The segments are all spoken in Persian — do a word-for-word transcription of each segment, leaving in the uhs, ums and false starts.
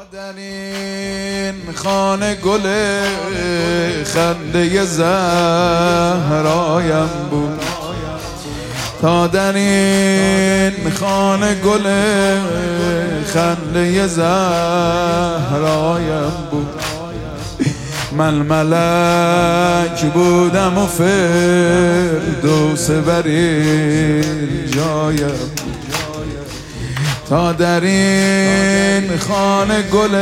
در این خانه گل خنده زهرایم بود، تا در این خانه گل خنده زهرایم بود. من ملک بودم و فردوس برین جایم بود، تا در این خانه گل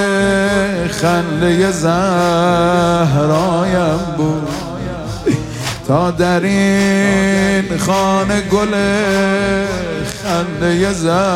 خنده زهرایم بود، تا در این خانه گل خنده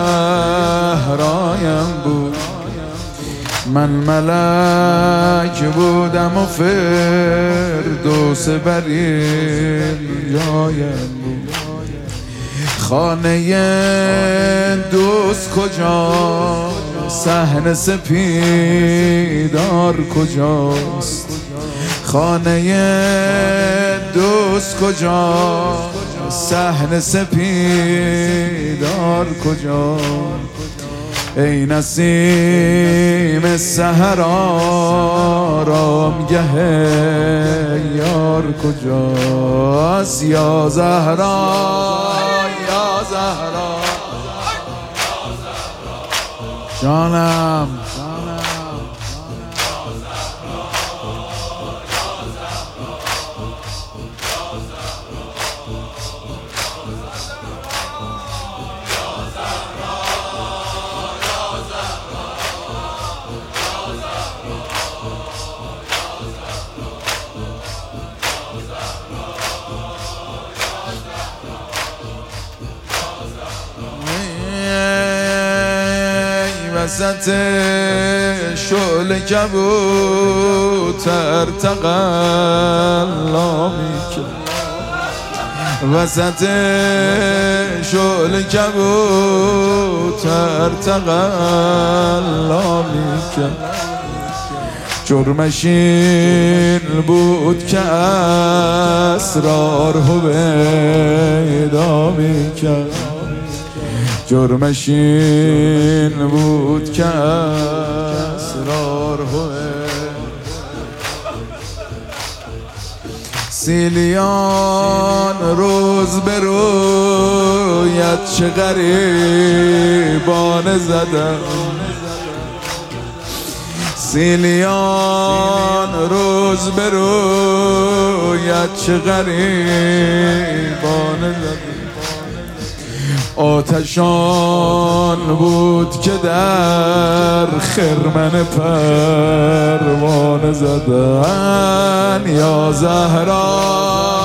زهرایم بود. من ملک بودم و فردوس برین جایم بود. خانه دوست کجا، صحن سپیدار کجاست؟ خانه دوست کجا، صحن سپیدار کجا؟ ای نسیم سحر آرامگه یار کجاست؟ یا زهرا یا زهرا جانم وسط شعله کبوتر تقلا میکرد، وسط شعله کبوتر تقلا میکرد. جرمش این بود که اسرار هویدا میکرد، جرمش این بود که اسرار هویدا. سیلیان روز به رویت چه غریبانه زدن، سیلیان روز به رویت چه غریبانه زدن. آتشان بود که در خرمن پروانه زدن. یا زهرا